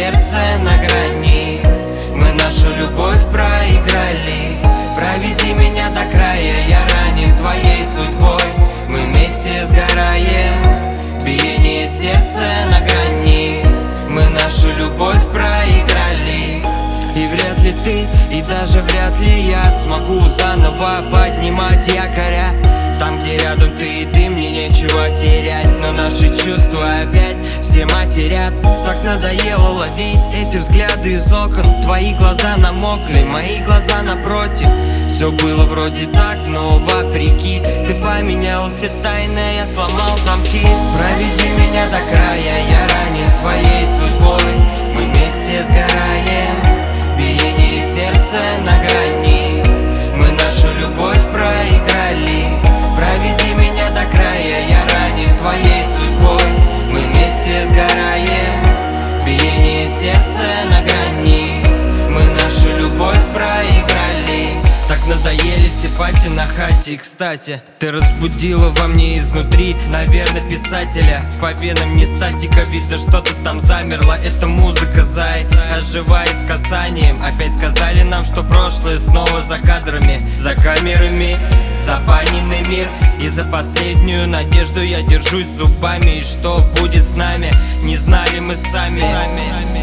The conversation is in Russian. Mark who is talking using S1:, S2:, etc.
S1: сердце на грани. Мы нашу любовь проиграли. Проведи меня до края, я ранен твоей судьбой. Мы вместе сгораем, биение сердца на грани. Мы нашу любовь проиграли. И вряд ли ты, и даже вряд ли я смогу заново поднимать якоря. Там, где рядом ты и ты, мне нечего терять. Но наши чувства опять все матерят. Так надоело ловить эти взгляды из окон. Твои глаза намокли, мои глаза напротив. Все было вроде так, но вопреки ты поменял все тайны, я сломал замки. Проведи меня до края, я ранен твоей судьбой. Мы вместе сгораем, биение сердца на грани. Мы нашу любовь проиграли. Проведи меня до края, я ранен твоей судьбой. Мы вместе сгораем, биение сердца на грани. Мы нашу любовь проиграли. Так надоели все пати на хате. И, кстати, ты разбудила во мне изнутри, наверное, писателя. По венам не статика, видно, что-то там замерло. Это музыка, зай, оживает с касанием. Опять сказали нам, что прошлое снова за кадрами, за камерами, запаненный мир. И за последнюю надежду я держусь зубами. И что будет с нами, не знали мы сами.